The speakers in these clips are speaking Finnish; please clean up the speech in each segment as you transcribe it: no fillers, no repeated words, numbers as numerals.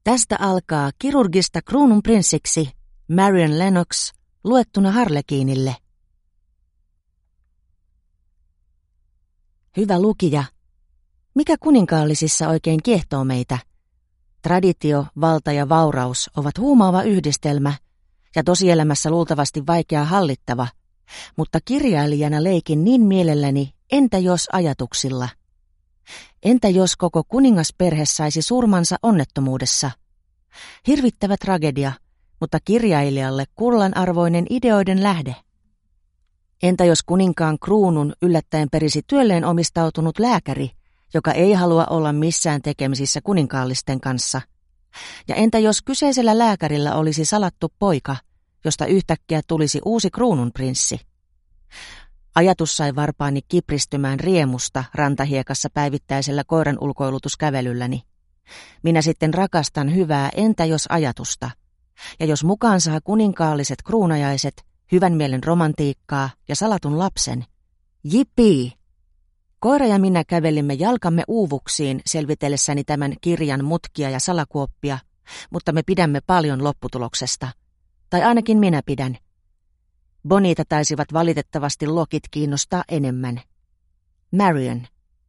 Tästä alkaa kirurgista kruununprinssiksi Marion Lennox luettuna Harlekiinille. Hyvä lukija, mikä kuninkaallisissa oikein kiehtoo meitä? Traditio, valta ja vauraus ovat huumaava yhdistelmä ja tosielämässä luultavasti vaikea hallittava, mutta kirjailijana leikin niin mielelläni entä jos ajatuksilla. Entä jos koko kuningasperhe saisi surmansa onnettomuudessa? Hirvittävä tragedia, mutta kirjailijalle kullanarvoinen ideoiden lähde. Entä jos kuninkaan kruunun yllättäen perisi työlleen omistautunut lääkäri, joka ei halua olla missään tekemisissä kuninkaallisten kanssa? Ja entä jos kyseisellä lääkärillä olisi salattu poika, josta yhtäkkiä tulisi uusi kruununprinssi? Ajatus sai varpaani kipristymään riemusta rantahiekassa päivittäisellä koiran ulkoilutuskävelylläni. Minä sitten rakastan hyvää entä jos ajatusta. Ja jos mukaan saa kuninkaalliset kruunajaiset, hyvän mielen romantiikkaa ja salatun lapsen. Jippii! Koira ja minä kävelimme jalkamme uuvuksiin selvitellessäni tämän kirjan mutkia ja salakuoppia, mutta me pidämme paljon lopputuloksesta. Tai ainakin minä pidän. Bonita taisivat valitettavasti lokit kiinnostaa enemmän. Marion.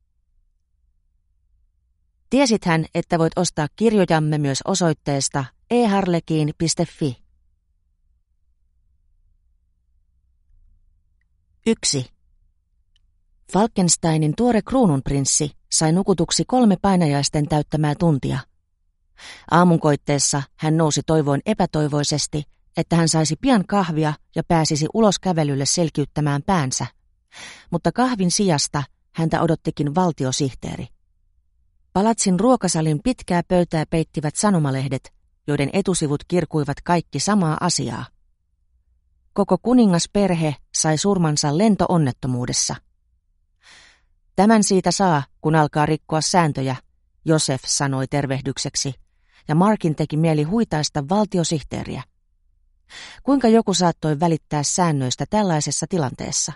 Tiesithän, että voit ostaa kirjojamme myös osoitteesta eharlekiin.fi. 1. Falkensteinin tuore kruununprinssi sai nukutuksi 3 painajaisten täyttämää tuntia. Aamunkoitteessa hän nousi toivoen epätoivoisesti, että hän saisi pian kahvia ja pääsisi ulos kävelylle selkiyttämään päänsä. Mutta kahvin sijasta häntä odottikin valtiosihteeri. Palatsin ruokasalin pitkää pöytää peittivät sanomalehdet, joiden etusivut kirkuivat kaikki samaa asiaa. Koko kuningasperhe sai surmansa lentoonnettomuudessa. Tämän siitä saa, kun alkaa rikkoa sääntöjä, Josef sanoi tervehdykseksi, ja Markin teki mieli huitaista valtiosihteeriä. Kuinka joku saattoi välittää säännöistä tällaisessa tilanteessa?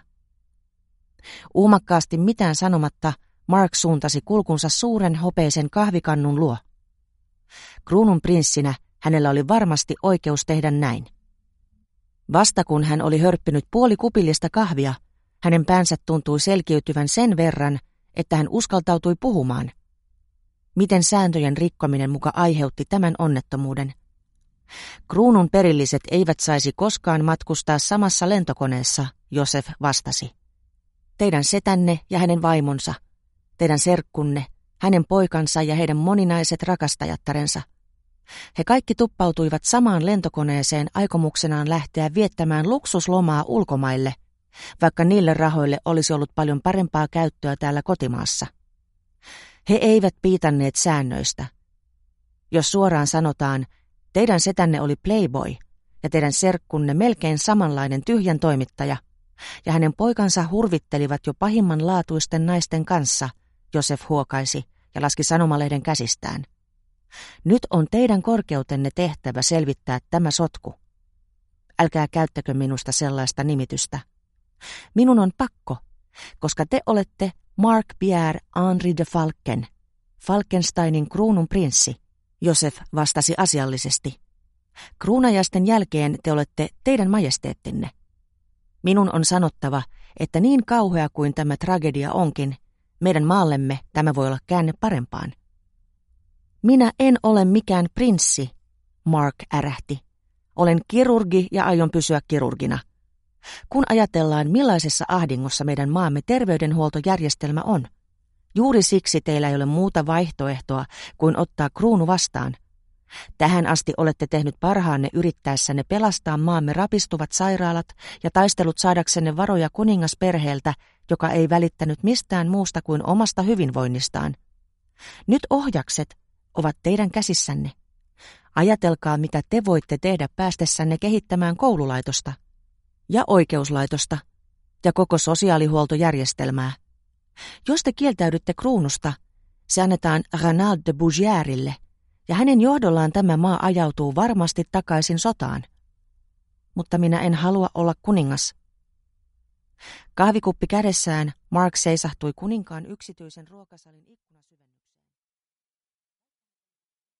Uhmakkaasti mitään sanomatta Mark suuntasi kulkunsa suuren hopeisen kahvikannun luo. Kruununprinssinä hänellä oli varmasti oikeus tehdä näin. Vasta kun hän oli hörppinyt puoli kupillista kahvia, hänen päänsä tuntui selkiytyvän sen verran, että hän uskaltautui puhumaan. Miten sääntöjen rikkominen muka aiheutti tämän onnettomuuden? Kruunun perilliset eivät saisi koskaan matkustaa samassa lentokoneessa, Josef vastasi. Teidän setänne ja hänen vaimonsa, teidän serkkunne, hänen poikansa ja heidän moninaiset rakastajattarensa. He kaikki tuppautuivat samaan lentokoneeseen aikomuksenaan lähteä viettämään luksuslomaa ulkomaille, vaikka niille rahoille olisi ollut paljon parempaa käyttöä täällä kotimaassa. He eivät piitanneet säännöistä. Jos suoraan sanotaan, teidän setänne oli playboy ja teidän serkkunne melkein samanlainen tyhjän toimittaja, ja hänen poikansa hurvittelivat jo pahimmanlaatuisten naisten kanssa, Josef huokaisi ja laski sanomalehden käsistään. Nyt on teidän korkeutenne tehtävä selvittää tämä sotku. Älkää käyttäkö minusta sellaista nimitystä. Minun on pakko, koska te olette Mark Pierre Henri de Falken, Falkensteinin kruununprinssi, Josef vastasi asiallisesti. Kruunajaisten jälkeen te olette teidän majesteettinne. Minun on sanottava, että niin kauhea kuin tämä tragedia onkin, meidän maallemme tämä voi olla käänne parempaan. Minä en ole mikään prinssi, Mark ärähti. Olen kirurgi ja aion pysyä kirurgina. Kun ajatellaan, millaisessa ahdingossa meidän maamme terveydenhuoltojärjestelmä on, juuri siksi teillä ei ole muuta vaihtoehtoa kuin ottaa kruunu vastaan. Tähän asti olette tehnyt parhaanne yrittäessänne pelastaa maamme rapistuvat sairaalat ja taistelut saadaksenne varoja kuningasperheeltä, joka ei välittänyt mistään muusta kuin omasta hyvinvoinnistaan. Nyt ohjakset ovat teidän käsissänne. Ajatelkaa, mitä te voitte tehdä päästessänne kehittämään koululaitosta ja oikeuslaitosta ja koko sosiaalihuoltojärjestelmää. Jos te kieltäydytte kruunusta, se annetaan Renaud de Bougièrille, ja hänen johdollaan tämä maa ajautuu varmasti takaisin sotaan. Mutta minä en halua olla kuningas. Kahvikuppi kädessään Mark seisahtui kuninkaan yksityisen ruokasalin ikkunasyvennyksessä.